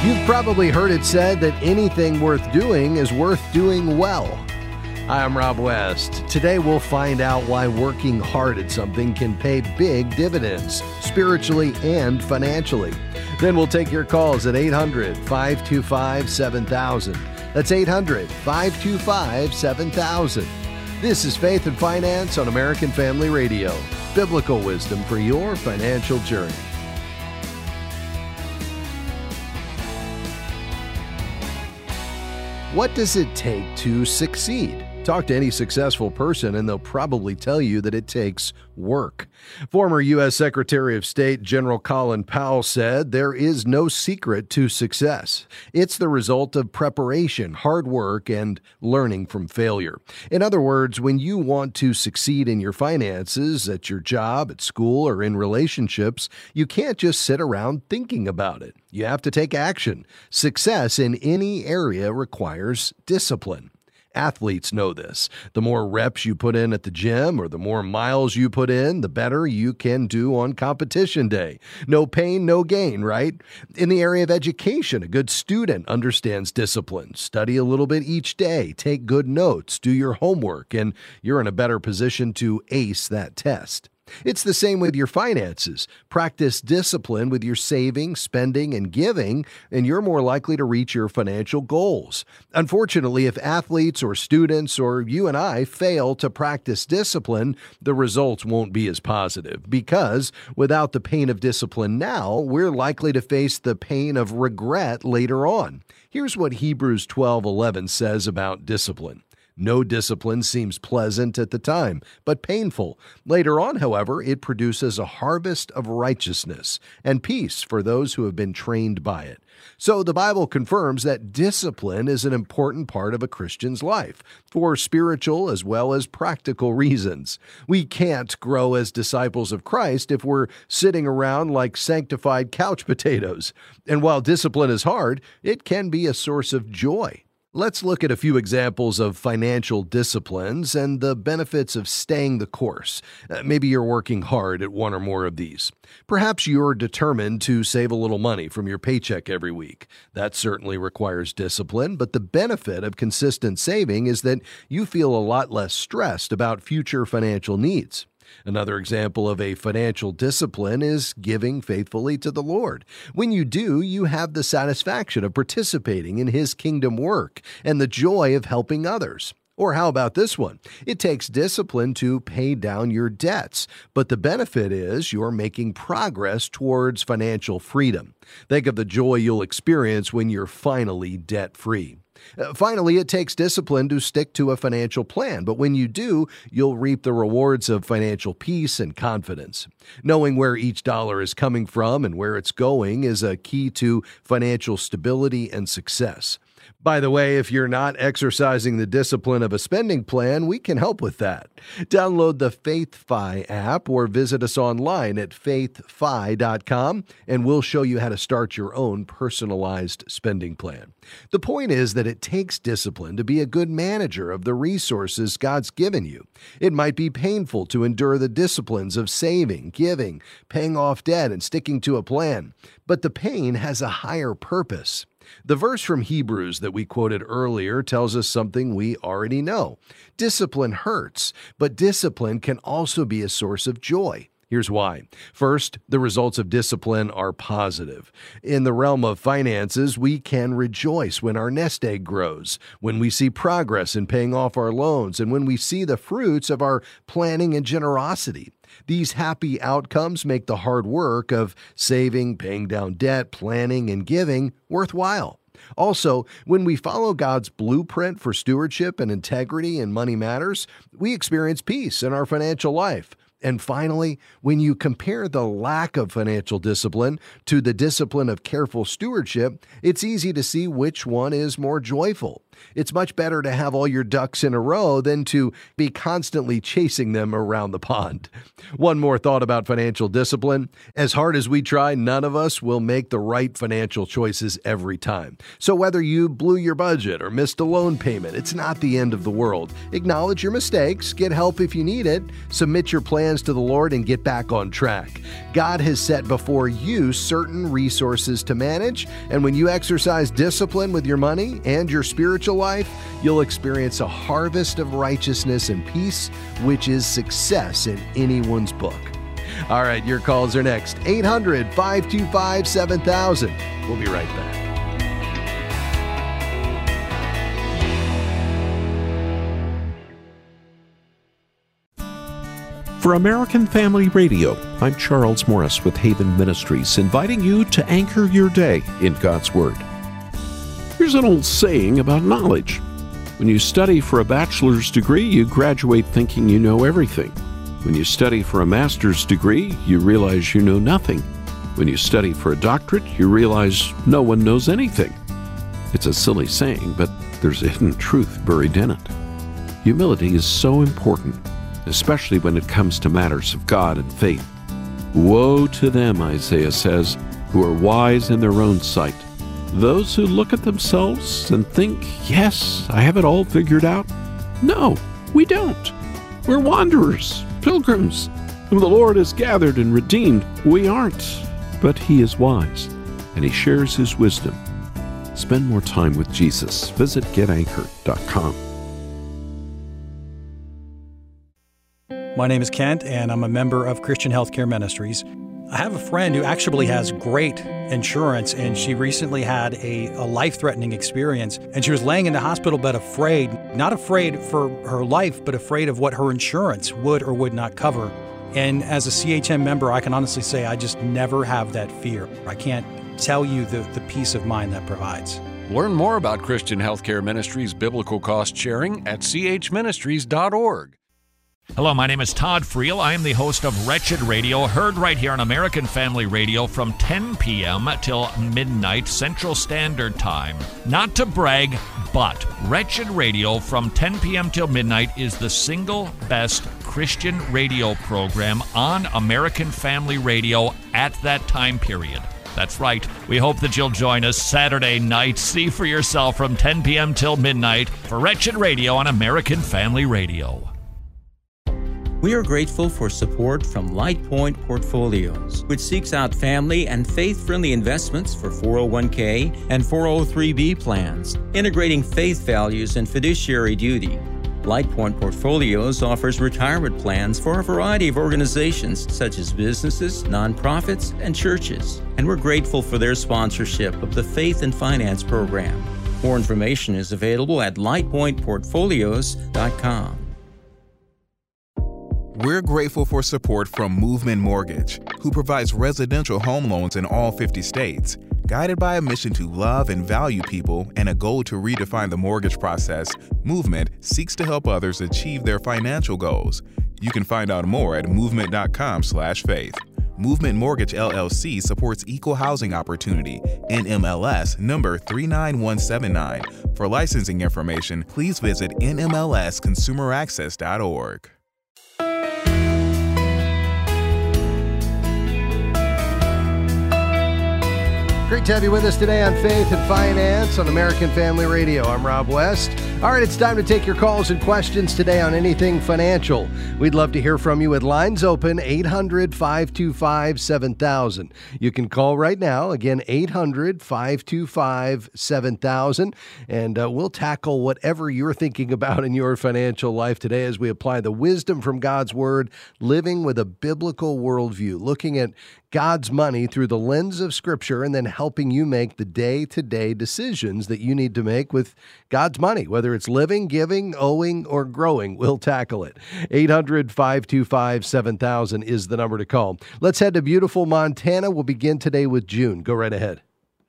You've probably heard it said that anything worth doing is worth doing well. Hi, I'm Rob West. Today we'll find out why working hard at something can pay big dividends, spiritually and financially. Then we'll take your calls at 800-525-7000. That's 800-525-7000. This is Faith and Finance on American Family Radio. Biblical wisdom for your financial journey. What does it take to succeed? Talk to any successful person and they'll probably tell you that it takes work. Former U.S. Secretary of State General Colin Powell said there is no secret to success. It's the result of preparation, hard work, and learning from failure. In other words, when you want to succeed in your finances, at your job, at school, or in relationships, you can't just sit around thinking about it. You have to take action. Success in any area requires discipline. Athletes know this. The more reps you put in at the gym or the more miles you put in, the better you can do on competition day. No pain, no gain, right? In the area of education, a good student understands discipline. Study a little bit each day, take good notes, do your homework, and you're in a better position to ace that test. It's the same with your finances. Practice discipline with your saving, spending, and giving, and you're more likely to reach your financial goals. Unfortunately, if athletes or students or you and I fail to practice discipline, the results won't be as positive because without the pain of discipline now, we're likely to face the pain of regret later on. Here's what Hebrews 12:11 says about discipline. No discipline seems pleasant at the time, but painful. Later on, however, it produces a harvest of righteousness and peace for those who have been trained by it. So the Bible confirms that discipline is an important part of a Christian's life for spiritual as well as practical reasons. We can't grow as disciples of Christ if we're sitting around like sanctified couch potatoes. And while discipline is hard, it can be a source of joy. Let's look at a few examples of financial disciplines and the benefits of staying the course. Maybe you're working hard at one or more of these. Perhaps you're determined to save a little money from your paycheck every week. That certainly requires discipline, but the benefit of consistent saving is that you feel a lot less stressed about future financial needs. Another example of a financial discipline is giving faithfully to the Lord. When you do, you have the satisfaction of participating in His kingdom work and the joy of helping others. Or how about this one? It takes discipline to pay down your debts, but the benefit is you're making progress towards financial freedom. Think of the joy you'll experience when you're finally debt-free. Finally, it takes discipline to stick to a financial plan, but when you do, you'll reap the rewards of financial peace and confidence. Knowing where each dollar is coming from and where it's going is a key to financial stability and success. By the way, if you're not exercising the discipline of a spending plan, we can help with that. Download the FaithFi app or visit us online at faithfi.com, and we'll show you how to start your own personalized spending plan. The point is that it takes discipline to be a good manager of the resources God's given you. It might be painful to endure the disciplines of saving, giving, paying off debt, and sticking to a plan, but the pain has a higher purpose. The verse from Hebrews that we quoted earlier tells us something we already know. Discipline hurts, but discipline can also be a source of joy. Here's why. First, the results of discipline are positive. In the realm of finances, we can rejoice when our nest egg grows, when we see progress in paying off our loans, and when we see the fruits of our planning and generosity. These happy outcomes make the hard work of saving, paying down debt, planning, and giving worthwhile. Also, when we follow God's blueprint for stewardship and integrity in money matters, we experience peace in our financial life. And finally, when you compare the lack of financial discipline to the discipline of careful stewardship, it's easy to see which one is more joyful. It's much better to have all your ducks in a row than to be constantly chasing them around the pond. One more thought about financial discipline. As hard as we try, none of us will make the right financial choices every time. So whether you blew your budget or missed a loan payment, it's not the end of the world. Acknowledge your mistakes, get help if you need it, submit your plans to the Lord, and get back on track. God has set before you certain resources to manage, and when you exercise discipline with your money and your spiritual life, you'll experience a harvest of righteousness and peace, which is success in anyone's book. All right, your calls are next. 800-525-7000. We'll be right back. For American Family Radio, I'm Charles Morris with Haven Ministries, inviting you to anchor your day in God's Word. Here's an old saying about knowledge. When you study for a bachelor's degree, you graduate thinking you know everything. When you study for a master's degree, you realize you know nothing. When you study for a doctorate, you realize no one knows anything. It's a silly saying, but there's a hidden truth buried in it. Humility is so important, especially when it comes to matters of God and faith. Woe to them, Isaiah says, who are wise in their own sight. Those who look at themselves and think, yes, I have it all figured out. No, we don't. We're wanderers, pilgrims, whom the Lord has gathered and redeemed. We aren't, but He is wise, and He shares His wisdom. Spend more time with Jesus. Visit getanchored.com. My name is Kent, and I'm a member of Christian Healthcare Ministries. I have a friend who actually has great insurance, and she recently had a life-threatening experience, and she was laying in the hospital bed afraid, not afraid for her life, but afraid of what her insurance would or would not cover. And as a CHM member, I can honestly say I just never have that fear. I can't tell you the peace of mind that provides. Learn more about Christian Healthcare Ministries' biblical cost sharing at chministries.org. Hello, my name is Todd Friel. I am the host of Wretched Radio, heard right here on American Family Radio from 10 p.m. till midnight Central Standard Time. Not to brag, but Wretched Radio from 10 p.m. till midnight is the single best Christian radio program on American Family Radio at that time period. That's right. We hope that you'll join us Saturday night. See for yourself from 10 p.m. till midnight for Wretched Radio on American Family Radio. We are grateful for support from LightPoint Portfolios, which seeks out family and faith-friendly investments for 401k and 403b plans, integrating faith values and fiduciary duty. LightPoint Portfolios offers retirement plans for a variety of organizations such as businesses, nonprofits, and churches, and we're grateful for their sponsorship of the Faith and Finance program. More information is available at lightpointportfolios.com. We're grateful for support from Movement Mortgage, who provides residential home loans in all 50 states. Guided by a mission to love and value people and a goal to redefine the mortgage process, Movement seeks to help others achieve their financial goals. You can find out more at movement.com/faith. Movement Mortgage LLC supports equal housing opportunity, NMLS number 39179. For licensing information, please visit nmlsconsumeraccess.org. Great to have you with us today on Faith and Finance on American Family Radio. I'm Rob West. All right, it's time to take your calls and questions today on anything financial. We'd love to hear from you with lines open, 800-525-7000. You can call right now, again, 800-525-7000, and we'll tackle whatever you're thinking about in your financial life today as we apply the wisdom from God's Word, living with a biblical worldview, looking at God's money through the lens of Scripture, and then helping you make the day-to-day decisions that you need to make with God's money, whether it's living, giving, owing, or growing. We'll tackle it. 800-525-7000 is the number to call. Let's head to beautiful Montana. We'll begin today with June. Go right ahead.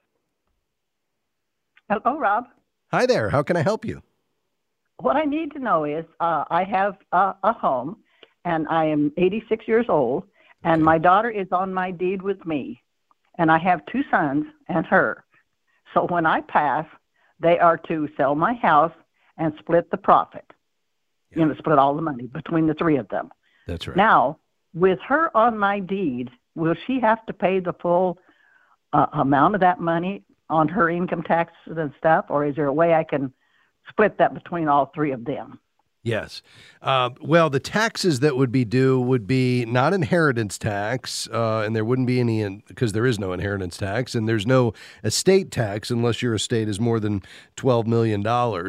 Hello, Rob. Hi there. How can I help you? What I need to know is I have a home, and I am 86 years old, and my daughter is on my deed with me, and I have two sons and her. So when I pass, they are to sell my house and split the profit. Yeah. Split all the money between the three of them. That's right. Now, with her on my deed, will she have to pay the full amount of that money on her income taxes and stuff, or is there a way I can split that between all three of them? Yes. Well, the taxes that would be due would be not inheritance tax, and there wouldn't be any because there is no inheritance tax, and there's no estate tax unless your estate is more than $12 million.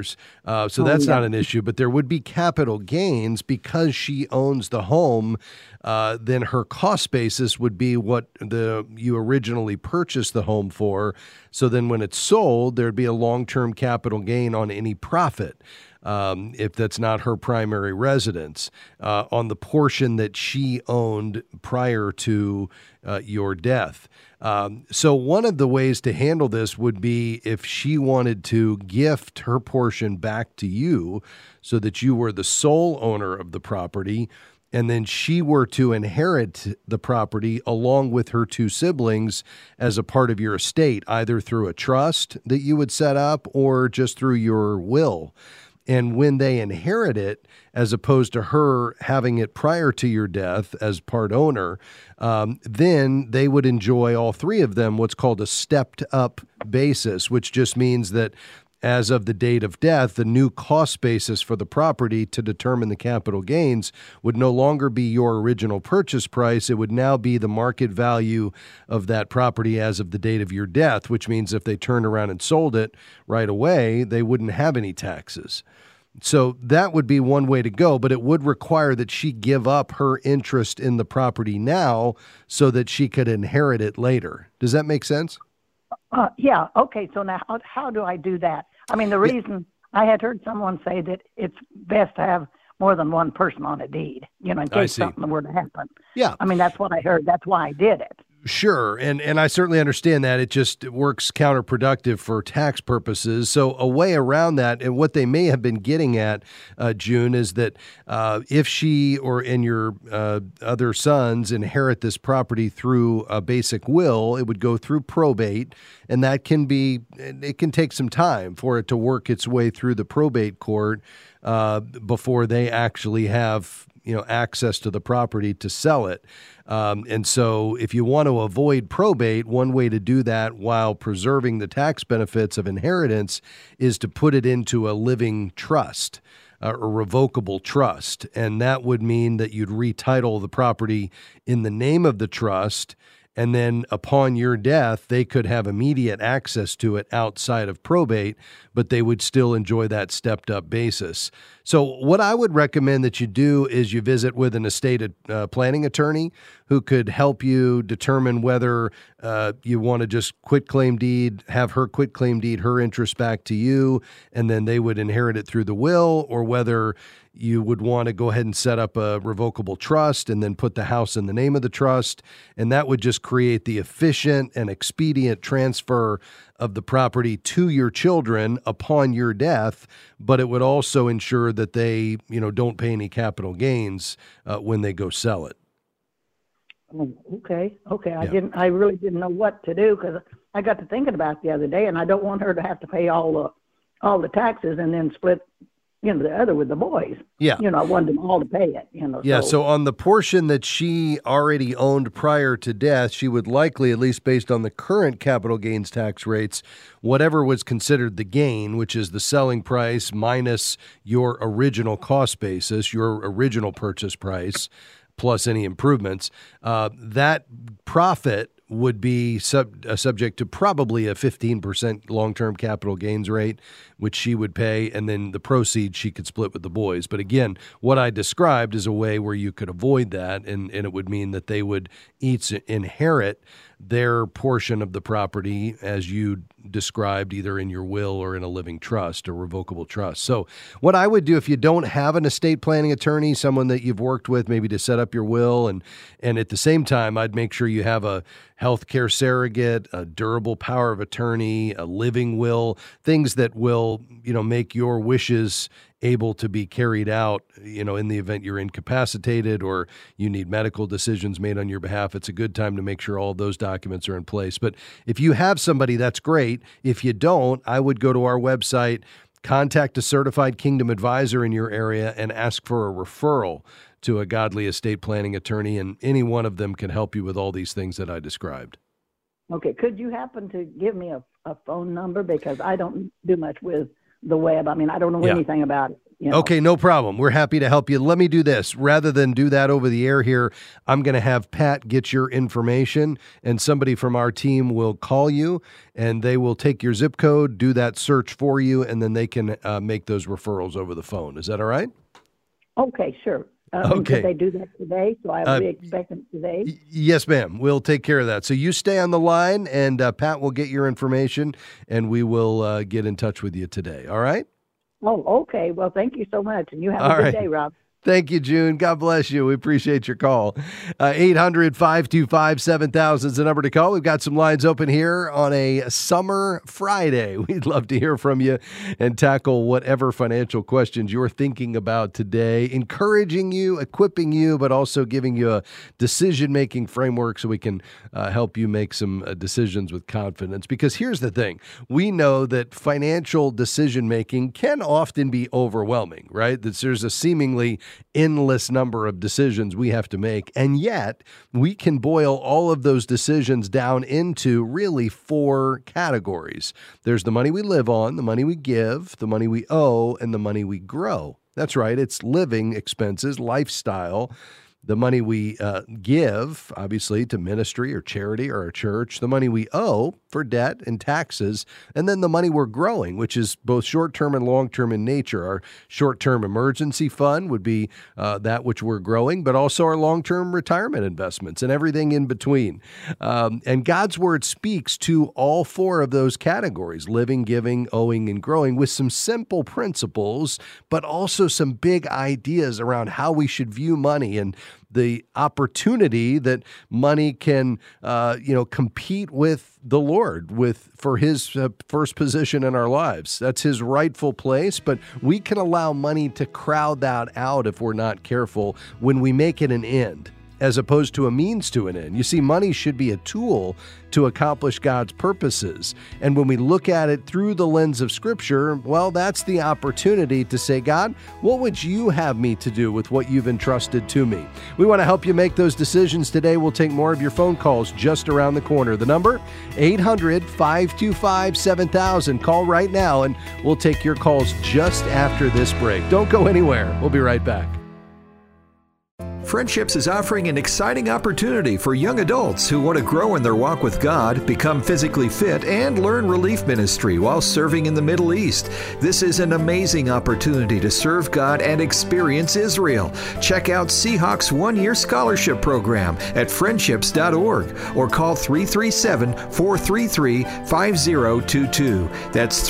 So that's not an issue. But there would be capital gains because she owns the home. Then her cost basis would be what you originally purchased the home for. So then when it's sold, there'd be a long-term capital gain on any profit. If that's not her primary residence, on the portion that she owned prior to your death. So one of the ways to handle this would be if she wanted to gift her portion back to you so that you were the sole owner of the property, and then she were to inherit the property along with her two siblings as a part of your estate, either through a trust that you would set up or just through your will. And when they inherit it, as opposed to her having it prior to your death as part owner, then they would enjoy, all three of them, what's called a stepped up basis, which just means that as of the date of death, the new cost basis for the property to determine the capital gains would no longer be your original purchase price. It would now be the market value of that property as of the date of your death, which means if they turned around and sold it right away, they wouldn't have any taxes. So that would be one way to go, but it would require that she give up her interest in the property now so that she could inherit it later. Does that make sense? Yeah. Okay. So now how do I do that? I mean, the reason I had heard someone say that it's best to have more than one person on a deed, in case something were to happen. Yeah. I mean, that's what I heard. That's why I did it. Sure. And I certainly understand that. It works counterproductive for tax purposes. So a way around that, and what they may have been getting at, June, is that if she and your other sons inherit this property through a basic will, it would go through probate, and it can take some time for it to work its way through the probate court before they actually have access to the property to sell it. And so if you want to avoid probate, one way to do that while preserving the tax benefits of inheritance is to put it into a living trust, a revocable trust. And that would mean that you'd retitle the property in the name of the trust, and then upon your death, they could have immediate access to it outside of probate, but they would still enjoy that stepped up basis. So what I would recommend that you do is you visit with an estate planning attorney who could help you determine whether you want to just have her quit claim deed her interest back to you, and then they would inherit it through the will, or whether you would want to go ahead and set up a revocable trust and then put the house in the name of the trust. And that would just create the efficient and expedient transfer of the property to your children upon your death, but it would also ensure that they, don't pay any capital gains when they go sell it. Oh, okay. Yeah. I really didn't know what to do, because I got to thinking about it the other day, and I don't want her to have to pay all the taxes and then split the other with the boys. Yeah. I wanted them all to pay it, Yeah, so on the portion that she already owned prior to death, she would likely, at least based on the current capital gains tax rates, whatever was considered the gain, which is the selling price minus your original cost basis, your original purchase price, plus any improvements, that profit would be subject to probably a 15% long-term capital gains rate, which she would pay, and then the proceeds she could split with the boys. But again, what I described is a way where you could avoid that, and it would mean that they would each inherit their portion of the property as you described, either in your will or in a living trust or revocable trust. So what I would do, if you don't have an estate planning attorney, someone that you've worked with maybe to set up your will, and at the same time, I'd make sure you have a healthcare surrogate, a durable power of attorney, a living will, things that will, make your wishes able to be carried out, in the event you're incapacitated or you need medical decisions made on your behalf. It's a good time to make sure all of those documents are in place. But if you have somebody, that's great. If you don't, I would go to our website, contact a certified Kingdom advisor in your area, and ask for a referral to a godly estate planning attorney, and any one of them can help you with all these things that I described. Okay. Could you happen to give me a phone number? Because I don't do much with the web. I mean, I don't know anything about it. Okay, no problem. We're happy to help you. Let me do this. Rather than do that over the air here, I'm going to have Pat get your information, and somebody from our team will call you, and they will take your zip code, do that search for you, and then they can make those referrals over the phone. Is that all right? Okay, sure. Okay. Could they do that today? So I will be expecting today? Yes, ma'am. We'll take care of that. So you stay on the line, and Pat will get your information, and we will get in touch with you today. All right? Oh, okay. Well, thank you so much, and you have a good day, Rob. Thank you, June. God bless you. We appreciate your call. 800-525-7000 is the number to call. We've got some lines open here on a summer Friday. We'd love to hear from you and tackle whatever financial questions you're thinking about today, encouraging you, equipping you, but also giving you a decision-making framework so we can help you make some decisions with confidence. Because here's the thing. We know that financial decision-making can often be overwhelming, right? That there's a seemingly endless number of decisions we have to make. And yet we can boil all of those decisions down into really 4 categories. There's the money we live on, the money we give, the money we owe, and the money we grow. That's right. It's living expenses, lifestyle. The money we give, obviously, to ministry or charity or a church, the money we owe for debt and taxes, and then the money we're growing, which is both short-term and long-term in nature. Our short-term emergency fund would be that which we're growing, but also our long-term retirement investments and everything in between. And God's Word speaks to all 4 of those categories, living, giving, owing, and growing, with some simple principles, but also some big ideas around how we should view money and the opportunity that money can, compete with the Lord for his first position in our lives. That's his rightful place, but we can allow money to crowd that out if we're not careful when we make it an end, as opposed to a means to an end. You see, money should be a tool to accomplish God's purposes. And when we look at it through the lens of Scripture, well, that's the opportunity to say, God, what would you have me to do with what you've entrusted to me? We want to help you make those decisions today. We'll take more of your phone calls just around the corner. The number, 800-525-7000. Call right now, and we'll take your calls just after this break. Don't go anywhere. We'll be right back. Friendships is offering an exciting opportunity for young adults who want to grow in their walk with God, become physically fit, and learn relief ministry while serving in the Middle East. This is an amazing opportunity to serve God and experience Israel. Check out Seahawks one-year scholarship program at friendships.org or call 337-433-5022. That's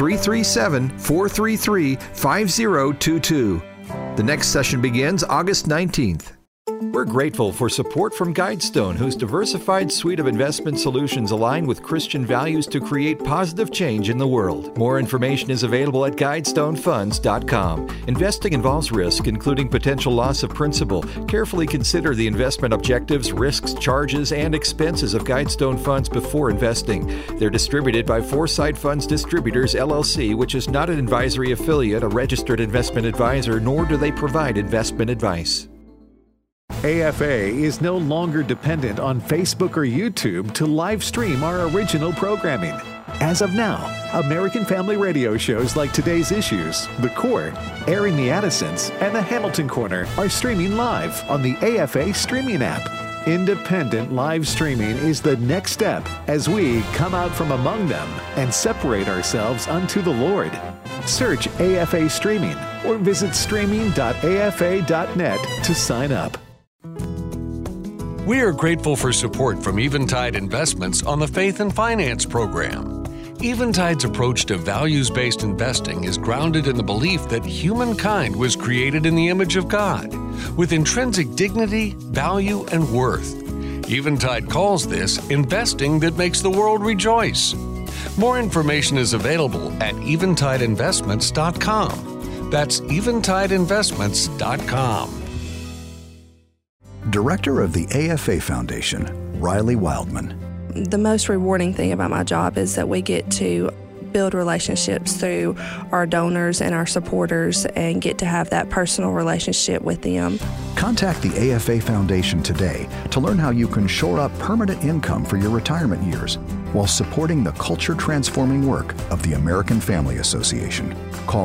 337-433-5022. The next session begins August 19th. We're grateful for support from Guidestone, whose diversified suite of investment solutions align with Christian values to create positive change in the world. More information is available at GuidestoneFunds.com. Investing involves risk, including potential loss of principal. Carefully consider the investment objectives, risks, charges, and expenses of Guidestone Funds before investing. They're distributed by Foresight Funds Distributors, LLC, which is not an advisory affiliate, a registered investment advisor, nor do they provide investment advice. AFA is no longer dependent on Facebook or YouTube to live stream our original programming. As of now, American Family Radio shows like Today's Issues, The Court, Airing the Addisons, and The Hamilton Corner are streaming live on the AFA streaming app. Independent live streaming is the next step as we come out from among them and separate ourselves unto the Lord. Search AFA Streaming or visit streaming.afa.net to sign up. We are grateful for support from Eventide Investments on the Faith and Finance program. Eventide's approach to values-based investing is grounded in the belief that humankind was created in the image of God, with intrinsic dignity, value, and worth. Eventide calls this investing that makes the world rejoice. More information is available at eventideinvestments.com. That's eventideinvestments.com. Director of the AFA Foundation, Riley Wildman. The most rewarding thing about my job is that we get to build relationships through our donors and our supporters and get to have that personal relationship with them. Contact the AFA Foundation today to learn how you can shore up permanent income for your retirement years while supporting the culture-transforming work of the American Family Association. Call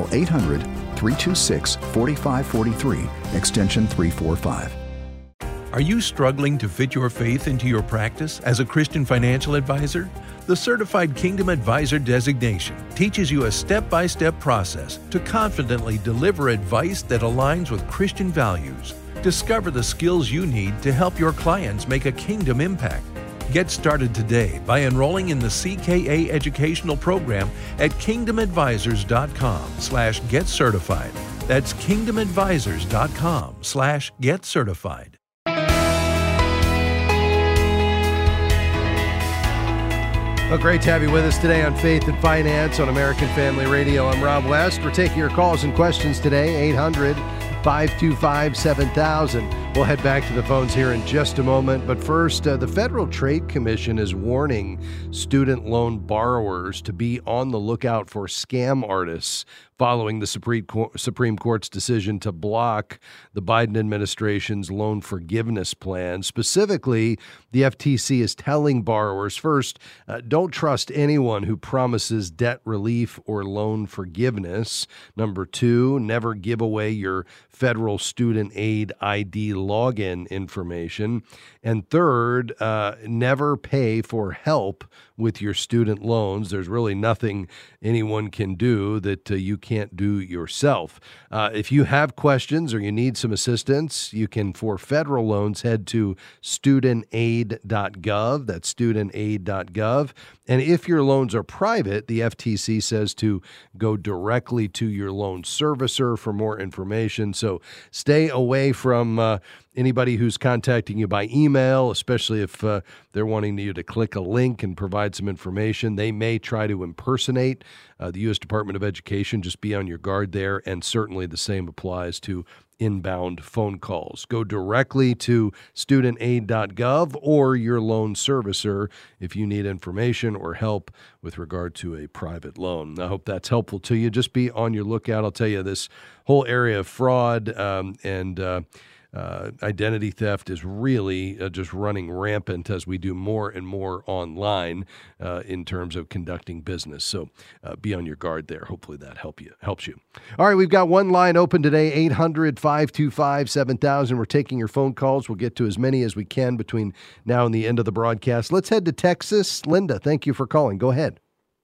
800-326-4543, extension 345. Are you struggling to fit your faith into your practice as a Christian financial advisor? The Certified Kingdom Advisor designation teaches you a step-by-step process to confidently deliver advice that aligns with Christian values. Discover the skills you need to help your clients make a kingdom impact. Get started today by enrolling in the CKA educational program at kingdomadvisors.com/getcertified. That's kingdomadvisors.com/getcertified. Well, great to have you with us today on Faith and Finance on American Family Radio. I'm Rob West. We're taking your calls and questions today, 800-525-7000. We'll head back to the phones here in just a moment. But first, the Federal Trade Commission is warning student loan borrowers to be on the lookout for scam artists following the Supreme Court's decision to block the Biden administration's loan forgiveness plan. Specifically, the FTC is telling borrowers, first, don't trust anyone who promises debt relief or loan forgiveness. Number two, never give away your federal student aid ID login information. And third, never pay for help with your student loans. There's really nothing anyone can do that you can't do yourself. If you have questions or you need some assistance, you can, for federal loans, head to studentaid.gov. That's studentaid.gov. And if your loans are private, the FTC says to go directly to your loan servicer for more information. So stay away from anybody who's contacting you by email, especially if they're wanting you to click a link and provide some information. They may try to impersonate the U.S. Department of Education. Just be on your guard there, and certainly the same applies to inbound phone calls. Go directly to studentaid.gov or your loan servicer if you need information or help with regard to a private loan. I hope that's helpful to you. Just be on your lookout. I'll tell you, this whole area of fraud and identity theft is really just running rampant as we do more and more online in terms of conducting business. So be on your guard there. Hopefully that helps you. All right, we've got one line open today, 800-525-7000. We're taking your phone calls. We'll get to as many as we can between now and the end of the broadcast. Let's head to Texas. Linda, thank you for calling. Go ahead.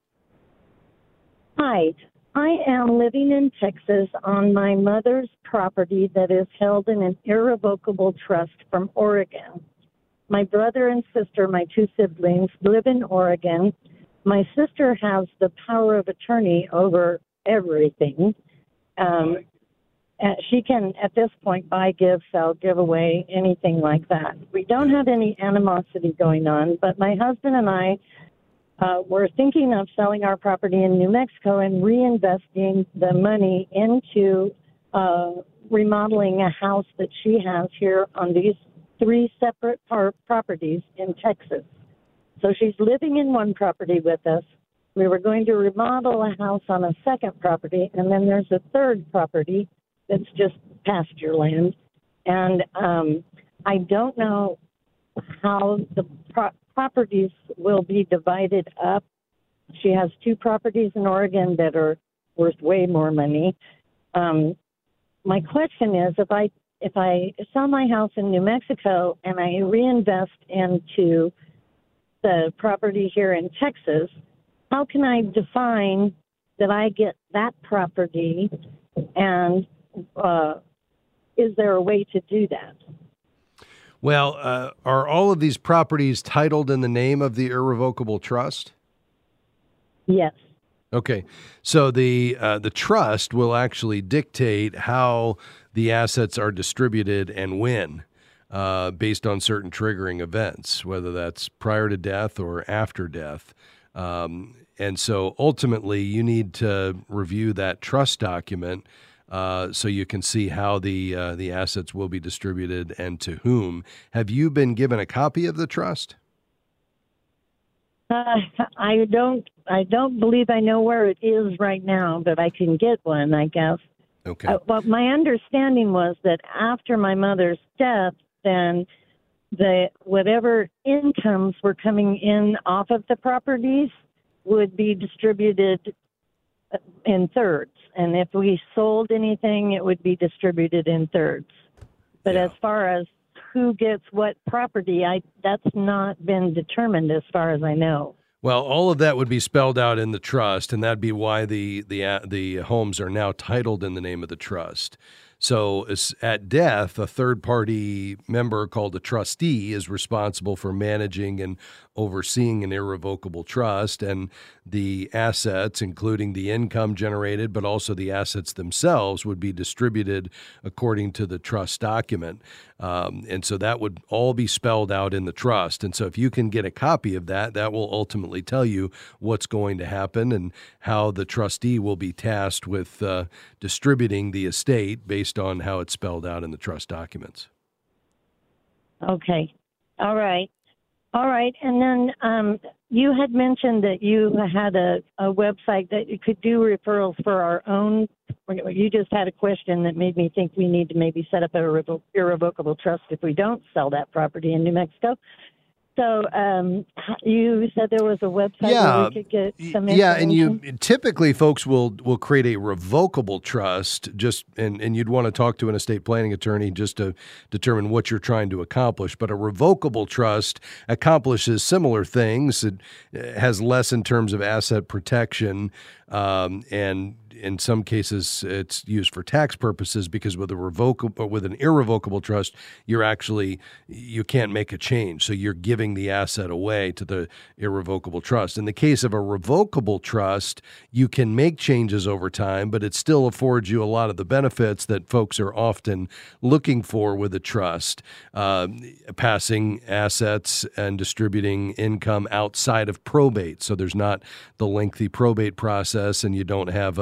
Hi. I am living in Texas on my mother's property that is held in an irrevocable trust from Oregon. My brother and sister, my two siblings, live in Oregon. My sister has the power of attorney over everything. She can, at this point, buy, give, sell, give away, anything like that. We don't have any animosity going on, but my husband and I we're thinking of selling our property in New Mexico and reinvesting the money into remodeling a house that she has here on these three separate properties in Texas. So she's living in one property with us. We were going to remodel a house on a second property, and then there's a third property that's just pasture land. And I don't know how the properties will be divided up. She has two properties in Oregon that are worth way more money. My question is, if I sell my house in New Mexico and I reinvest into the property here in Texas, how can I define that I get that property, and is there a way to do that? Well, are all of these properties titled in the name of the irrevocable trust? Yes. Okay, so the trust will actually dictate how the assets are distributed and when. based on certain triggering events, whether that's prior to death or after death. And so ultimately, you need to review that trust document so you can see how the assets will be distributed and to whom. Have you been given a copy of the trust? I don't believe I know where it is right now, but I can get one, I guess. Okay. But my understanding was that after my mother's death, then whatever incomes were coming in off of the properties would be distributed in thirds. And if we sold anything, it would be distributed in thirds. But as far as who gets what property, that's not been determined as far as I know. Well, all of that would be spelled out in the trust, and that'd be why the homes are now titled in the name of the trust. So at death, a third-party member called a trustee is responsible for managing and overseeing an irrevocable trust, and the assets, including the income generated, but also the assets themselves, would be distributed according to the trust document. And so that would all be spelled out in the trust. And so if you can get a copy of that, that will ultimately tell you what's going to happen and how the trustee will be tasked with distributing the estate based on how it's spelled out in the trust documents. Okay. All right. And then you had mentioned that you had a website that you could do referrals for our own. You just had a question that made me think we need to maybe set up an irrevocable trust if we don't sell that property in New Mexico. So you said there was a website where we could get some information? Yeah, and typically folks will create a revocable trust and you'd want to talk to an estate planning attorney just to determine what you're trying to accomplish. But a revocable trust accomplishes similar things. It has less in terms of asset protection, and in some cases it's used for tax purposes because with an irrevocable trust, you can't make a change. So you're giving the asset away to the irrevocable trust. In the case of a revocable trust, you can make changes over time, but it still affords you a lot of the benefits that folks are often looking for with a trust, passing assets and distributing income outside of probate. So there's not the lengthy probate process, and you don't have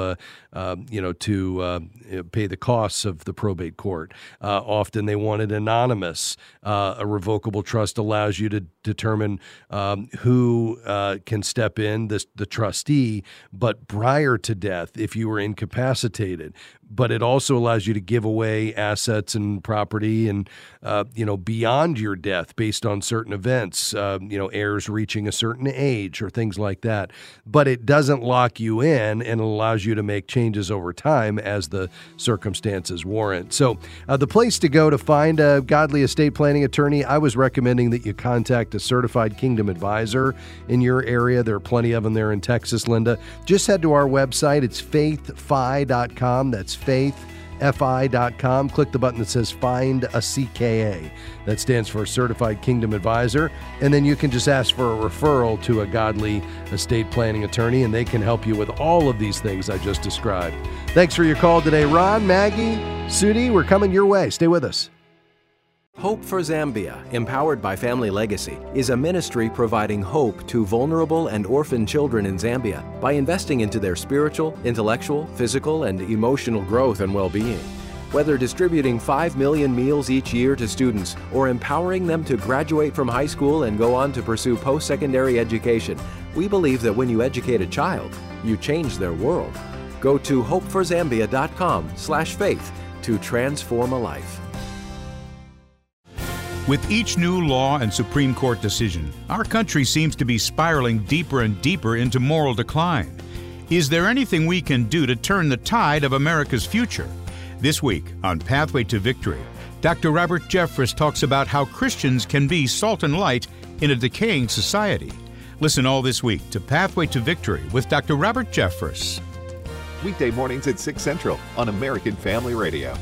to pay the costs of the probate court. Often they want it anonymous. A revocable trust allows you to determine who can step in, the trustee, but prior to death, if you were incapacitated. But it also allows you to give away assets and property and, beyond your death based on certain events, heirs reaching a certain age or things like that. But it doesn't lock you in, and it allows you to make changes over time as the circumstances warrant. So the place to go to find a godly estate planning attorney, I was recommending that you contact a certified Kingdom advisor in your area. There are plenty of them there in Texas, Linda. Just head to our website. It's faithfi.com. That's faithfi.com. Click the button that says Find a CKA. That stands for Certified Kingdom Advisor. And then you can just ask for a referral to a godly estate planning attorney, and they can help you with all of these things I just described. Thanks for your call today, Ron, Maggie, Sudi. We're coming your way. Stay with us. Hope for Zambia, empowered by Family Legacy, is a ministry providing hope to vulnerable and orphan children in Zambia by investing into their spiritual, intellectual, physical, and emotional growth and well-being. Whether distributing 5 million meals each year to students or empowering them to graduate from high school and go on to pursue post-secondary education, we believe that when you educate a child, you change their world. Go to hopeforzambia.com/faith to transform a life. With each new law and Supreme Court decision, our country seems to be spiraling deeper and deeper into moral decline. Is there anything we can do to turn the tide of America's future? This week on Pathway to Victory, Dr. Robert Jeffress talks about how Christians can be salt and light in a decaying society. Listen all this week to Pathway to Victory with Dr. Robert Jeffress. Weekday mornings at 6 Central on American Family Radio.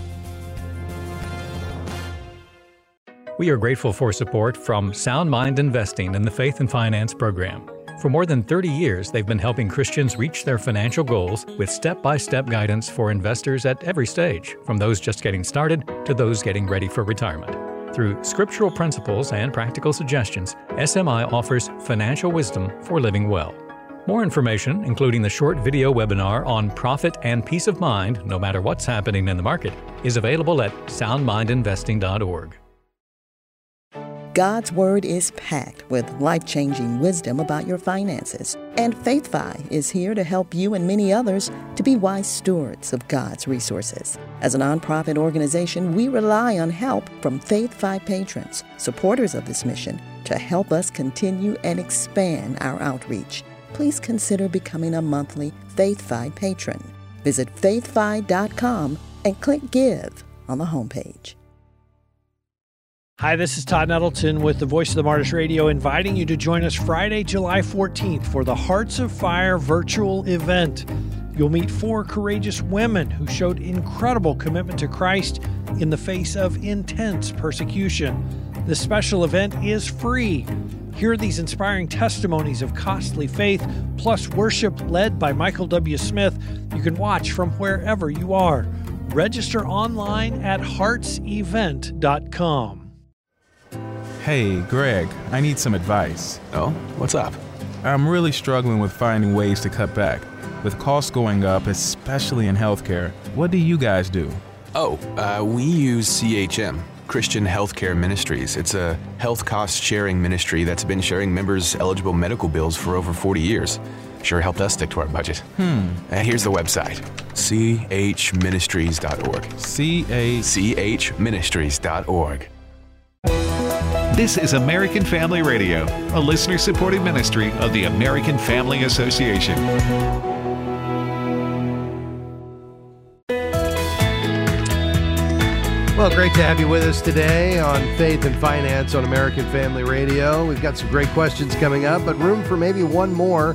We are grateful for support from Sound Mind Investing in the Faith and Finance Program. For more than 30 years, they've been helping Christians reach their financial goals with step-by-step guidance for investors at every stage, from those just getting started to those getting ready for retirement. Through scriptural principles and practical suggestions, SMI offers financial wisdom for living well. More information, including the short video webinar on profit and peace of mind, no matter what's happening in the market, is available at soundmindinvesting.org. God's Word is packed with life-changing wisdom about your finances, and FaithFi is here to help you and many others to be wise stewards of God's resources. As a nonprofit organization, we rely on help from FaithFi patrons, supporters of this mission, to help us continue and expand our outreach. Please consider becoming a monthly FaithFi patron. Visit faithfi.com and click Give on the homepage. Hi, this is Todd Nettleton with the Voice of the Martyrs Radio, inviting you to join us Friday, July 14th for the Hearts of Fire virtual event. You'll meet 4 courageous women who showed incredible commitment to Christ in the face of intense persecution. This special event is free. Hear these inspiring testimonies of costly faith, plus worship led by Michael W. Smith. You can watch from wherever you are. Register online at heartsevent.com. Hey, Greg, I need some advice. Oh, what's up? I'm really struggling with finding ways to cut back. With costs going up, especially in healthcare, what do you guys do? We use CHM, Christian Healthcare Ministries. It's a health cost sharing ministry that's been sharing members' eligible medical bills for over 40 years. Sure helped us stick to our budget. Here's the website, chministries.org. chministries.org. This is American Family Radio, a listener-supported ministry of the American Family Association. Well, great to have you with us today on Faith and Finance on American Family Radio. We've got some great questions coming up, but room for maybe one more.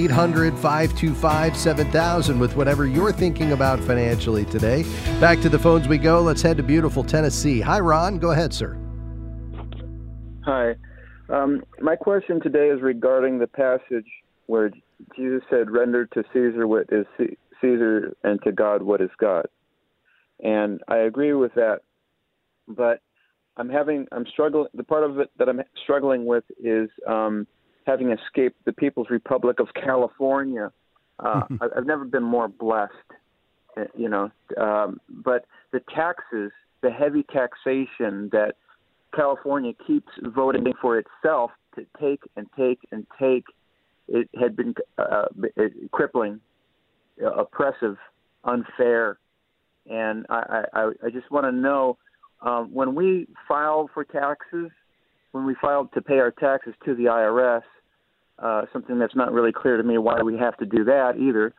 800-525-7000 with whatever you're thinking about financially today. Back to the phones we go. Let's head to beautiful Tennessee. Hi, Ron. Go ahead, sir. Hi. My question today is regarding the passage where Jesus said, "Render to Caesar what is Caesar, and to God what is God." And I agree with that, but I'm struggling. The part of it that I'm struggling with is having escaped the People's Republic of California. I've never been more blessed, but the taxes, the heavy taxation that California keeps voting for itself to take and take and take, it had been crippling, oppressive, unfair. And I just want to know, when we file for taxes, when we file to pay our taxes to the IRS, something that's not really clear to me why we have to do that either.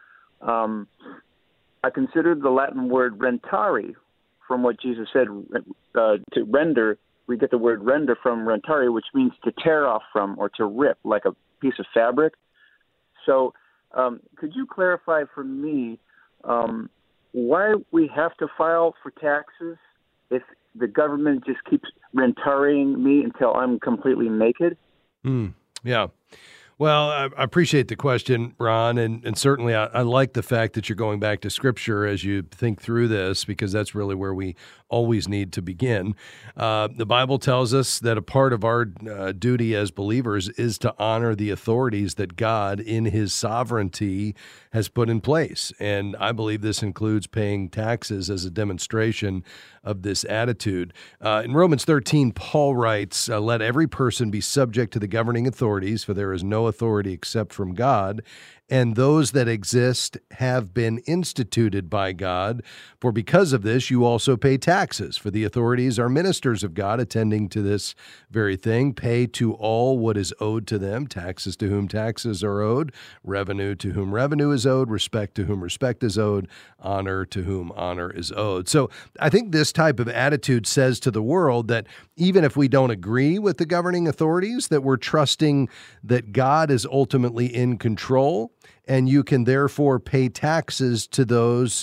I considered the Latin word rentari, from what Jesus said, to render. We get the word render from rentari, which means to tear off from or to rip, like a piece of fabric. So could you clarify for me why we have to file for taxes if the government just keeps rentaring me until I'm completely naked? Yeah. Well, I appreciate the question, Ron, and certainly I like the fact that you're going back to Scripture as you think through this, because that's really where we always need to begin. The Bible tells us that a part of our duty as believers is to honor the authorities that God, in His sovereignty, has put in place. And I believe this includes paying taxes as a demonstration of this attitude. In Romans 13, Paul writes, "Let every person be subject to the governing authorities, for there is no authority except from God, and those that exist have been instituted by God. For because of this, you also pay taxes, for the authorities are ministers of God, attending to this very thing. Pay to all what is owed to them, taxes to whom taxes are owed, revenue to whom revenue is owed, respect to whom respect is owed, honor to whom honor is owed." So I think this type of attitude says to the world that even if we don't agree with the governing authorities, that we're trusting that God is ultimately in control, and you can therefore pay taxes to those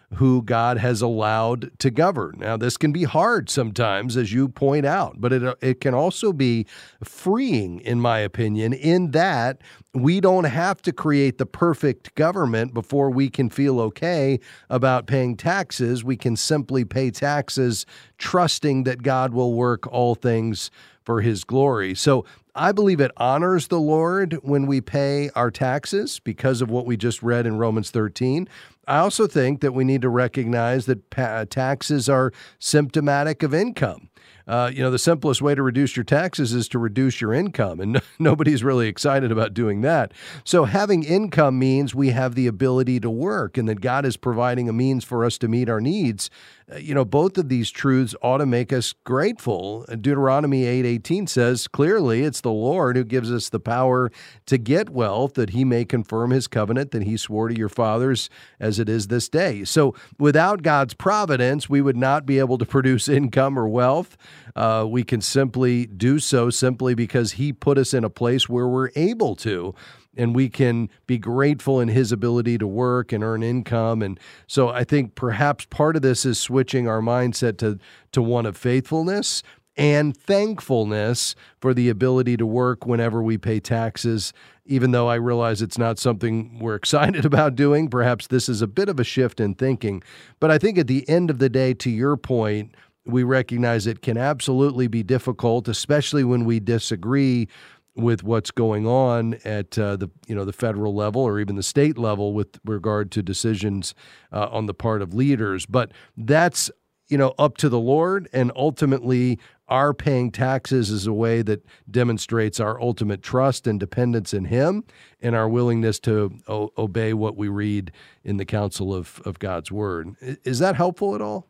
who God has allowed to govern. Now, this can be hard sometimes, as you point out, but it can also be freeing, in my opinion, in that we don't have to create the perfect government before we can feel okay about paying taxes. We can simply pay taxes, trusting that God will work all things for his glory. So I believe it honors the Lord when we pay our taxes because of what we just read in Romans 13. I also think that we need to recognize that taxes are symptomatic of income. The simplest way to reduce your taxes is to reduce your income, and nobody's really excited about doing that. So having income means we have the ability to work and that God is providing a means for us to meet our needs. Both of these truths ought to make us grateful. Deuteronomy 8:18 says, clearly, it's the Lord who gives us the power to get wealth, that he may confirm his covenant that he swore to your fathers as it is this day. So without God's providence, we would not be able to produce income or wealth. We can simply do so simply because he put us in a place where we're able to. And we can be grateful in his ability to work and earn income. And so I think perhaps part of this is switching our mindset to one of faithfulness and thankfulness for the ability to work whenever we pay taxes. Even though I realize it's not something we're excited about doing, perhaps this is a bit of a shift in thinking. But I think at the end of the day, to your point, we recognize it can absolutely be difficult, especially when we disagree with what's going on at the federal level or even the state level with regard to decisions on the part of leaders. But that's up to the Lord, and ultimately our paying taxes is a way that demonstrates our ultimate trust and dependence in him and our willingness to obey what we read in the counsel of God's word. Is that helpful at all?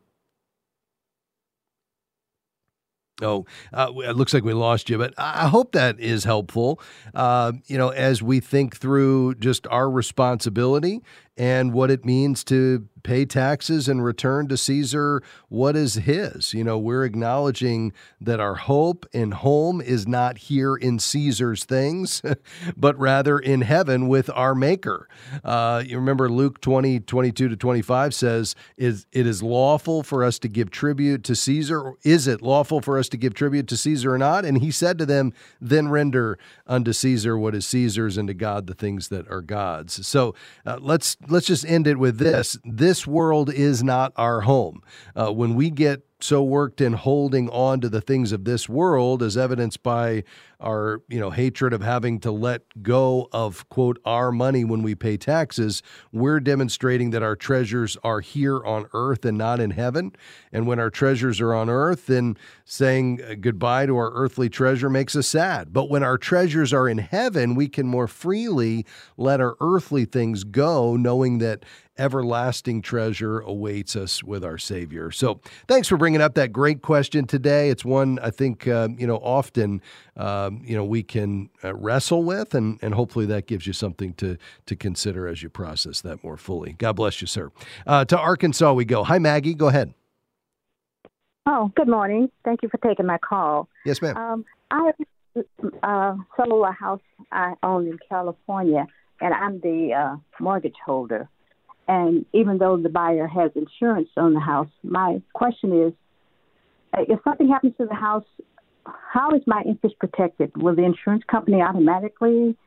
It looks like we lost you, but I hope that is helpful, as we think through just our responsibility and what it means to pay taxes and return to Caesar what is his. We're acknowledging that our hope and home is not here in Caesar's things, but rather in heaven with our Maker. You remember Luke 20:22-25 says, it is lawful for us to give tribute to Caesar? Or is it lawful for us to give tribute to Caesar or not? And he said to them, then render unto Caesar what is Caesar's, and to God the things that are God's. So let's just end it with this. This world is not our home. When we get so worked in holding on to the things of this world, as evidenced by our, hatred of having to let go of, quote, our money when we pay taxes, we're demonstrating that our treasures are here on earth and not in heaven. And when our treasures are on earth, then saying goodbye to our earthly treasure makes us sad. But when our treasures are in heaven, we can more freely let our earthly things go, knowing that everlasting treasure awaits us with our Savior. So thanks for bringing up that great question today. It's one I think, often, we can wrestle with, and hopefully that gives you something to consider as you process that more fully. God bless you, sir. To Arkansas we go. Hi, Maggie. Go ahead. Oh, good morning. Thank you for taking my call. Yes, ma'am. I sold a house I own in California, and I'm the mortgage holder. And even though the buyer has insurance on the house, my question is, if something happens to the house, how is my interest protected? Will the insurance company automatically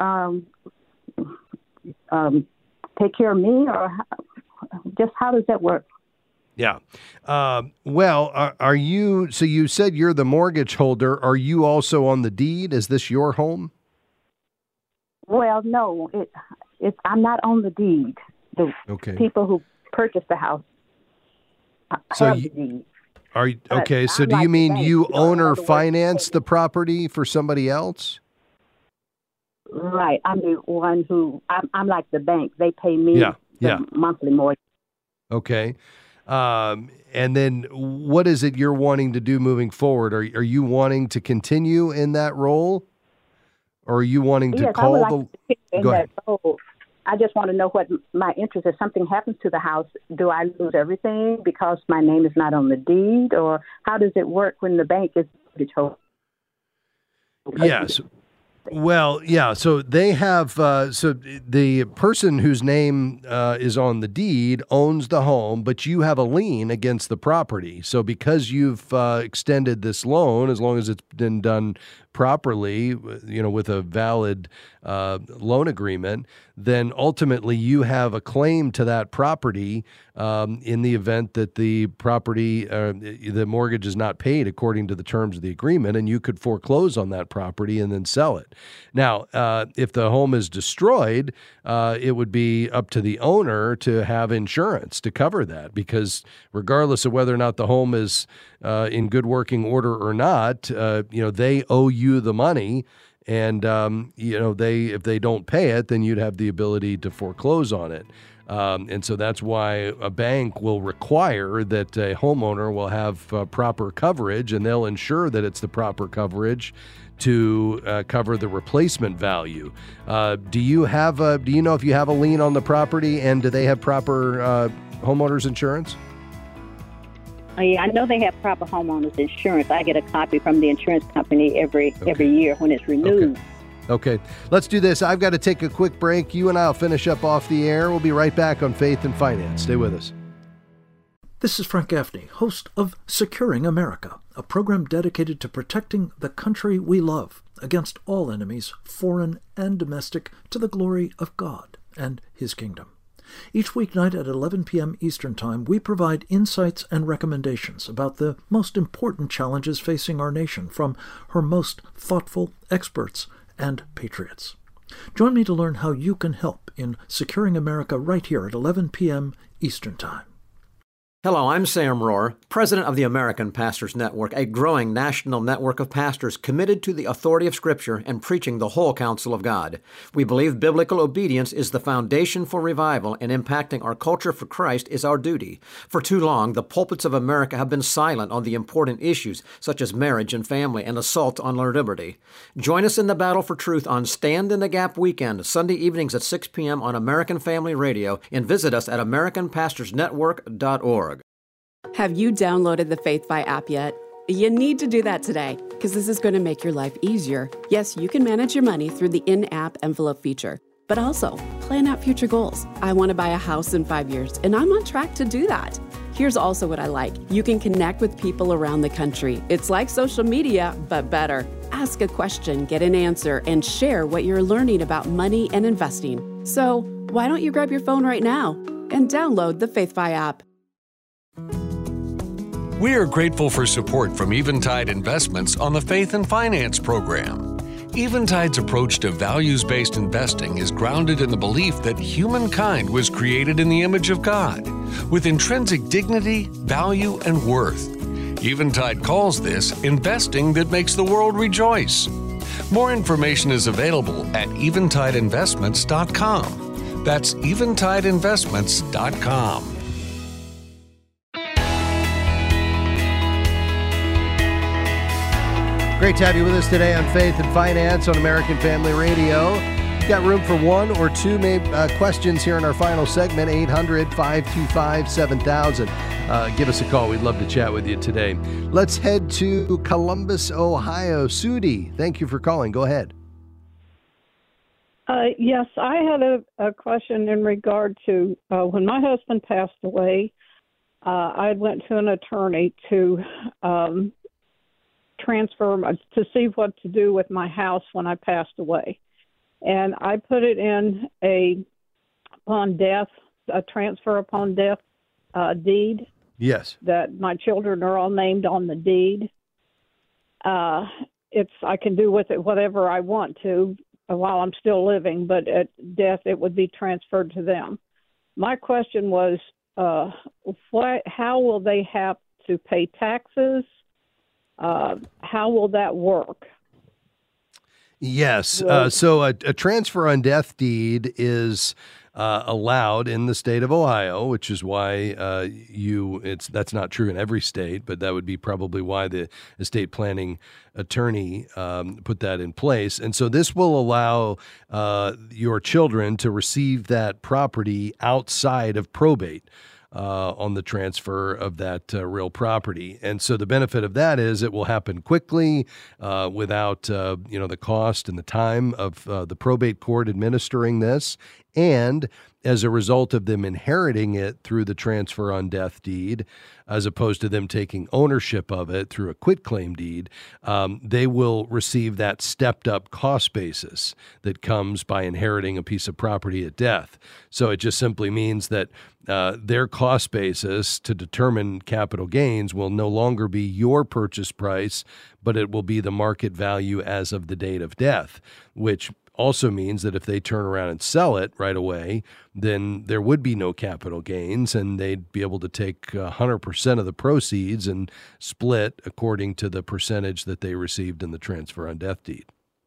take care of me, or just how does that work? Yeah. Are you, so you said you're the mortgage holder. Are you also on the deed? Is this your home? Well, no, I'm not on the deed. The people who purchased the house have the deed. So do you mean you own or finance the property for somebody else? Right. I'm the one who, I'm like the bank. They pay me the monthly mortgage. Okay. And then what is it you're wanting to do moving forward? Are you wanting to continue in that role? Or are you wanting to call the... Go ahead. I just want to know what my interest is. If something happens to the house, do I lose everything because my name is not on the deed? Or how does it work when the bank is mortgage holder? Yes. Well, yeah. So they have. So the person whose name is on the deed owns the home, but you have a lien against the property. So because you've extended this loan, as long as it's been done properly, with a valid loan agreement, then ultimately you have a claim to that property in the event that the property, the mortgage is not paid according to the terms of the agreement, and you could foreclose on that property and then sell it. Now, if the home is destroyed, it would be up to the owner to have insurance to cover that, because regardless of whether or not the home is in good working order or not, they owe you the money. And, if they don't pay it, then you'd have the ability to foreclose on it. And so that's why a bank will require that a homeowner will have proper coverage, and they'll ensure that it's the proper coverage to cover the replacement value. Do you know if you have a lien on the property, and do they have proper homeowners insurance? I know they have proper homeowners insurance. I get a copy from the insurance company every year when it's renewed. Okay, let's do this. I've got to take a quick break. You and I will finish up off the air. We'll be right back on Faith and Finance. Stay with us. This is Frank Gaffney, host of Securing America, a program dedicated to protecting the country we love against all enemies, foreign and domestic, to the glory of God and His kingdom. Each weeknight at 11 p.m. Eastern Time, we provide insights and recommendations about the most important challenges facing our nation from her most thoughtful experts and patriots. Join me to learn how you can help in Securing America right here at 11 p.m. Eastern Time. Hello, I'm Sam Rohr, president of the American Pastors Network, a growing national network of pastors committed to the authority of Scripture and preaching the whole counsel of God. We believe biblical obedience is the foundation for revival, and impacting our culture for Christ is our duty. For too long, the pulpits of America have been silent on the important issues such as marriage and family and assault on our liberty. Join us in the battle for truth on Stand in the Gap weekend, Sunday evenings at 6 p.m. on American Family Radio, and visit us at AmericanPastorsNetwork.org. Have you downloaded the FaithFi app yet? You need to do that today, because this is going to make your life easier. Yes, you can manage your money through the in-app envelope feature, but also plan out future goals. I want to buy a house in 5 years, and I'm on track to do that. Here's also what I like. You can connect with people around the country. It's like social media, but better. Ask a question, get an answer, and share what you're learning about money and investing. So why don't you grab your phone right now and download the FaithFi app? We are grateful for support from Eventide Investments on the Faith and Finance program. Eventide's approach to values-based investing is grounded in the belief that humankind was created in the image of God, with intrinsic dignity, value, and worth. Eventide calls this investing that makes the world rejoice. More information is available at eventideinvestments.com. That's eventideinvestments.com. Great to have you with us today on Faith and Finance on American Family Radio. We've got room for one or two questions here in our final segment, 800-525-7000. Give us a call. We'd love to chat with you today. Let's head to Columbus, Ohio. Sudi, thank you for calling. Go ahead. Yes, I had a question in regard to when my husband passed away, I went to an attorney to transfer to see what to do with my house when I passed away, and I put it in a transfer upon death deed. Yes, that my children are all named on the deed. I can do with it whatever I want to while I'm still living, but at death it would be transferred to them. My question was, how will they have to pay taxes? How will that work? Yes. So a transfer on death deed is allowed in the state of Ohio, which is why that's not true in every state, but that would be probably why the estate planning attorney put that in place. And so this will allow your children to receive that property outside of probate. on the transfer of that real property. And so the benefit of that is it will happen quickly without the cost and the time of the probate court administering this. And as a result of them inheriting it through the transfer on death deed, as opposed to them taking ownership of it through a quitclaim deed, they will receive that stepped up cost basis that comes by inheriting a piece of property at death. So it just simply means that their cost basis to determine capital gains will no longer be your purchase price, but it will be the market value as of the date of death, which also means that if they turn around and sell it right away, then there would be no capital gains, and they'd be able to take 100% of the proceeds and split according to the percentage that they received in the transfer on death deed.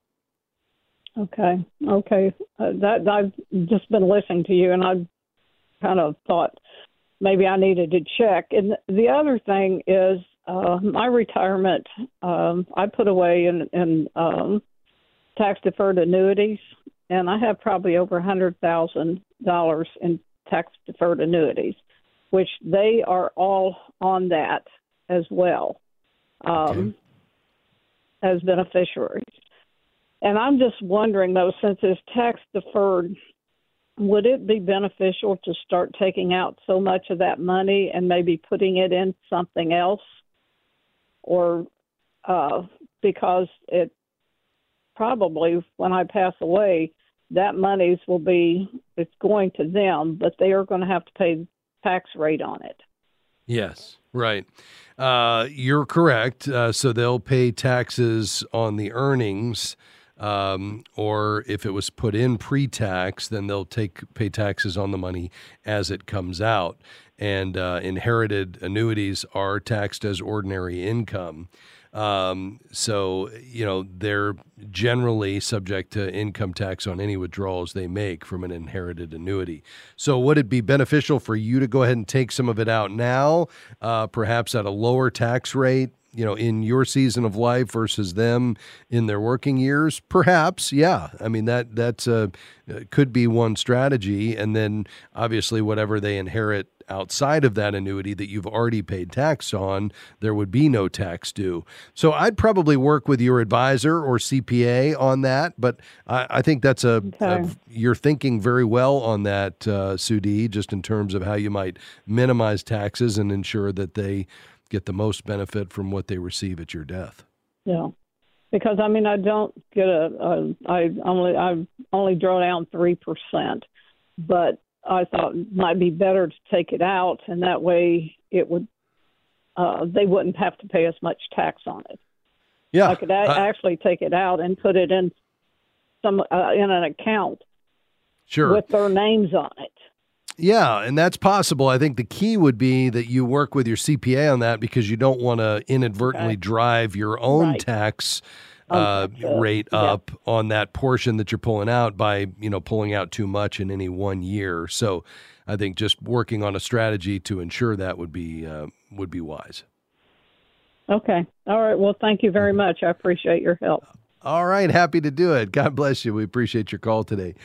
Okay. That I've just been listening to you, and I kind of thought maybe I needed to check. And the other thing is my retirement. I put away in tax-deferred annuities, and I have probably over $100,000 in tax-deferred annuities, which they are all on that as well as beneficiaries. And I'm just wondering, though, since it's tax-deferred, would it be beneficial to start taking out so much of that money and maybe putting it in something else? Or because it probably when I pass away, that monies it's going to them, but they are going to have to pay the tax rate on it. Yes, right. You're correct. So they'll pay taxes on the earnings, or if it was put in pre-tax, then they'll pay taxes on the money as it comes out. And inherited annuities are taxed as ordinary income. So, they're generally subject to income tax on any withdrawals they make from an inherited annuity. So would it be beneficial for you to go ahead and take some of it out now, perhaps at a lower tax rate, in your season of life versus them in their working years? Perhaps, yeah. I mean, that's could be one strategy. And then obviously whatever they inherit outside of that annuity that you've already paid tax on, there would be no tax due. So I'd probably work with your advisor or CPA on that, but I think that's you're thinking very well on that, Sudie, just in terms of how you might minimize taxes and ensure that they get the most benefit from what they receive at your death. Yeah. Because I don't get I only draw down 3%, but I thought it might be better to take it out, and that way it would they wouldn't have to pay as much tax on it. Yeah, I could actually take it out and put it in in an account, with their names on it. Yeah, and that's possible. I think the key would be that you work with your CPA on that, because you don't want to inadvertently drive your own tax rate up on that portion that you're pulling out by, pulling out too much in any 1 year. So I think just working on a strategy to ensure that would be wise. Okay. All right. Well, thank you very much. I appreciate your help. All right. Happy to do it. God bless you. We appreciate your call today.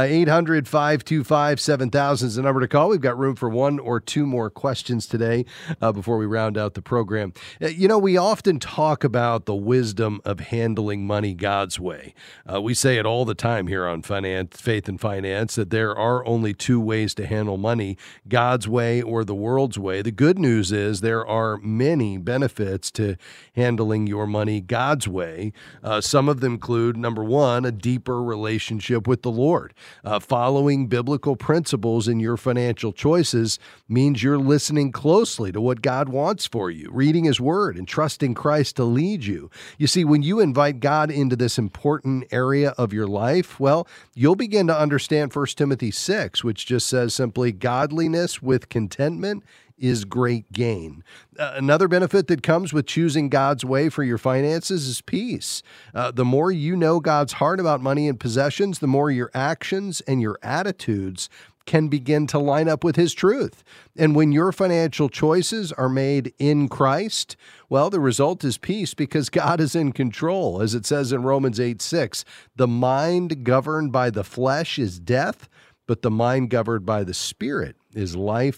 800-525-7000 is the number to call. We've got room for one or two more questions today before we round out the program. We often talk about the wisdom of handling money God's way. We say it all the time here on Faith and Finance, that there are only two ways to handle money, God's way or the world's way. The good news is there are many benefits to handling your money God's way. Some of them include, number one, a deeper relationship with the Lord. Following biblical principles in your financial choices means you're listening closely to what God wants for you, reading His Word, and trusting Christ to lead you. You see, when you invite God into this important area of your life, well, you'll begin to understand 1 Timothy 6, which just says simply, godliness with contentment is great gain. Another benefit that comes with choosing God's way for your finances is peace. The more you know God's heart about money and possessions, the more your actions and your attitudes can begin to line up with His truth. And when your financial choices are made in Christ, well, the result is peace, because God is in control. As it says in Romans 8:6, the mind governed by the flesh is death, but the mind governed by the Spirit is life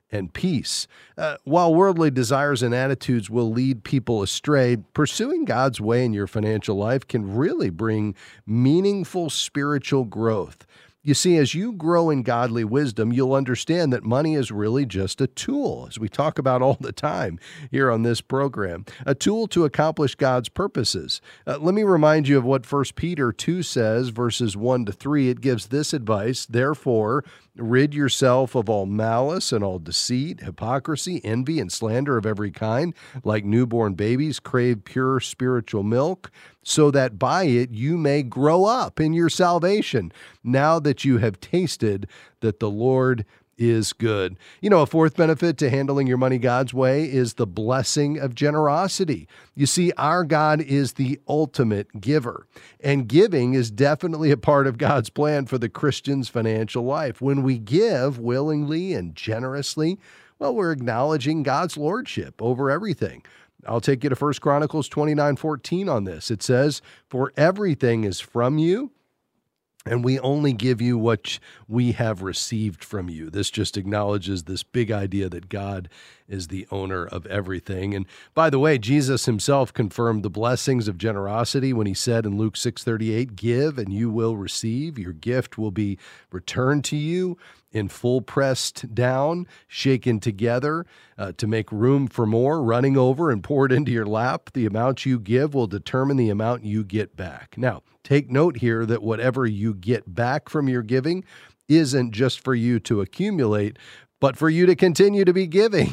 and peace. While worldly desires and attitudes will lead people astray, pursuing God's way in your financial life can really bring meaningful spiritual growth. You see, as you grow in godly wisdom, you'll understand that money is really just a tool, as we talk about all the time here on this program, a tool to accomplish God's purposes. Let me remind you of what 1 Peter 2 says, verses 1 to 3. It gives this advice: "Therefore, rid yourself of all malice and all deceit, hypocrisy, envy, and slander of every kind. Like newborn babies, crave pure spiritual milk, so that by it you may grow up in your salvation, now that you have tasted that the Lord is good." You know, a fourth benefit to handling your money God's way is the blessing of generosity. You see, our God is the ultimate giver, and giving is definitely a part of God's plan for the Christian's financial life. When we give willingly and generously, well, we're acknowledging God's lordship over everything. I'll take you to 1 Chronicles 29:14 on this. It says, "For everything is from you, and we only give you what we have received from you." This just acknowledges this big idea that God is the owner of everything. And by the way, Jesus himself confirmed the blessings of generosity when he said in Luke 6:38, "Give and you will receive. Your gift will be returned to you in full, pressed down, shaken together to make room for more, running over and poured into your lap. The amount you give will determine the amount you get back." Now, take note here that whatever you get back from your giving isn't just for you to accumulate, but for you to continue to be giving.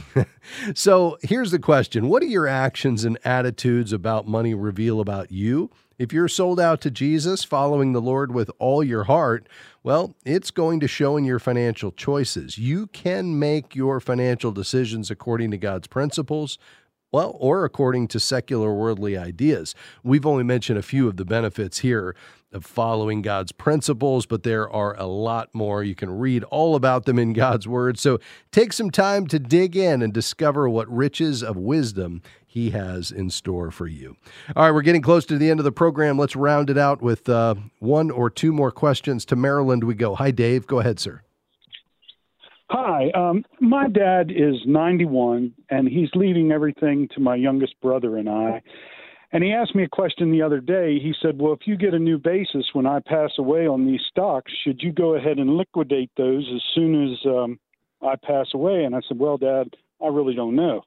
So here's the question: what do your actions and attitudes about money reveal about you? If you're sold out to Jesus, following the Lord with all your heart, well, it's going to show in your financial choices. You can make your financial decisions according to God's principles, well, or according to secular worldly ideas. We've only mentioned a few of the benefits here of following God's principles, but there are a lot more. You can read all about them in God's Word. So take some time to dig in and discover what riches of wisdom He has in store for you. All right, we're getting close to the end of the program. Let's round it out with one or two more questions. To Maryland we go. Hi, Dave. Go ahead, sir. Hi. My dad is 91, and he's leaving everything to my youngest brother and I. And he asked me a question the other day. He said, well, if you get a new basis when I pass away on these stocks, should you go ahead and liquidate those as soon as I pass away? And I said, well, Dad, I really don't know.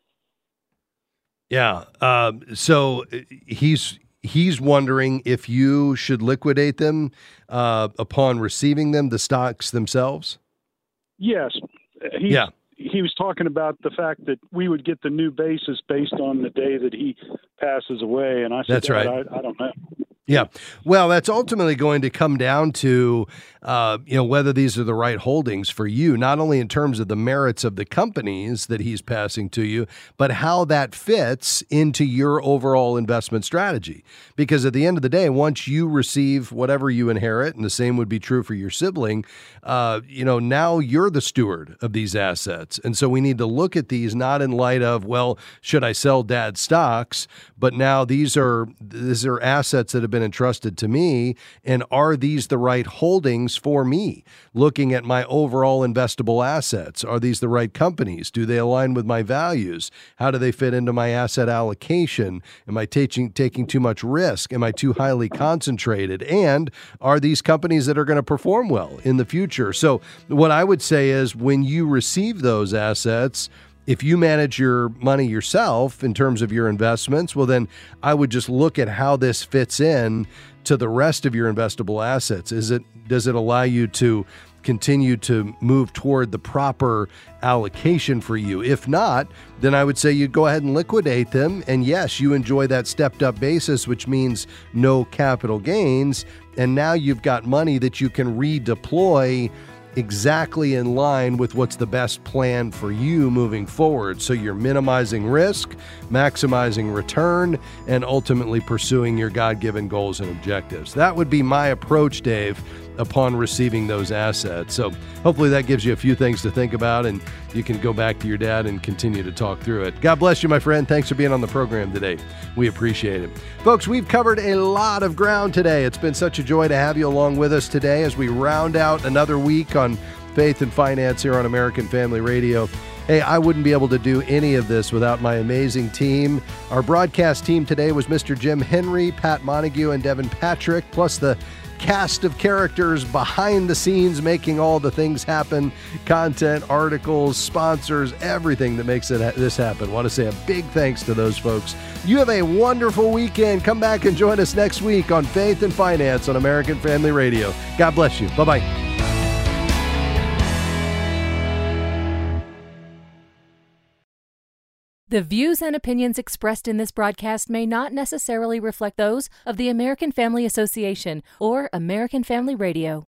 Yeah. So he's wondering if you should liquidate them upon receiving them, the stocks themselves? Yes. He was talking about the fact that we would get the new basis based on the day that he passes away. And I said, that's right. I don't know. Yeah. Well, that's ultimately going to come down to, whether these are the right holdings for you, not only in terms of the merits of the companies that he's passing to you, but how that fits into your overall investment strategy. Because at the end of the day, once you receive whatever you inherit, and the same would be true for your sibling, now you're the steward of these assets. And so we need to look at these not in light of, well, should I sell Dad's stocks? But now these are assets that have been entrusted to me, and are these the right holdings for me? Looking at my overall investable assets, are these the right companies? Do they align with my values? How do they fit into my asset allocation? Am I taking too much risk? Am I too highly concentrated? And are these companies that are going to perform well in the future? So what I would say is, when you receive those assets, if you manage your money yourself in terms of your investments, well, then I would just look at how this fits in to the rest of your investable assets. Does it allow you to continue to move toward the proper allocation for you? If not, then I would say you'd go ahead and liquidate them. And yes, you enjoy that stepped up basis, which means no capital gains. And now you've got money that you can redeploy exactly in line with what's the best plan for you moving forward. So you're minimizing risk, maximizing return, and ultimately pursuing your God-given goals and objectives. That would be my approach, Dave, upon receiving those assets. So hopefully that gives you a few things to think about, and you can go back to your dad and continue to talk through it. God bless you, my friend. Thanks for being on the program today. We appreciate it. Folks, we've covered a lot of ground today. It's been such a joy to have you along with us today as we round out another week on Faith and Finance here on American Family Radio. Hey, I wouldn't be able to do any of this without my amazing team. Our broadcast team today was Mr. Jim Henry, Pat Montague, and Devin Patrick, plus the cast of characters behind the scenes making all the things happen, content, articles, sponsors, everything that makes this happen. Want to say a big thanks to those folks. You have a wonderful weekend. Come back and join us next week on Faith and Finance on American Family Radio. God bless you. Bye-bye. The views and opinions expressed in this broadcast may not necessarily reflect those of the American Family Association or American Family Radio.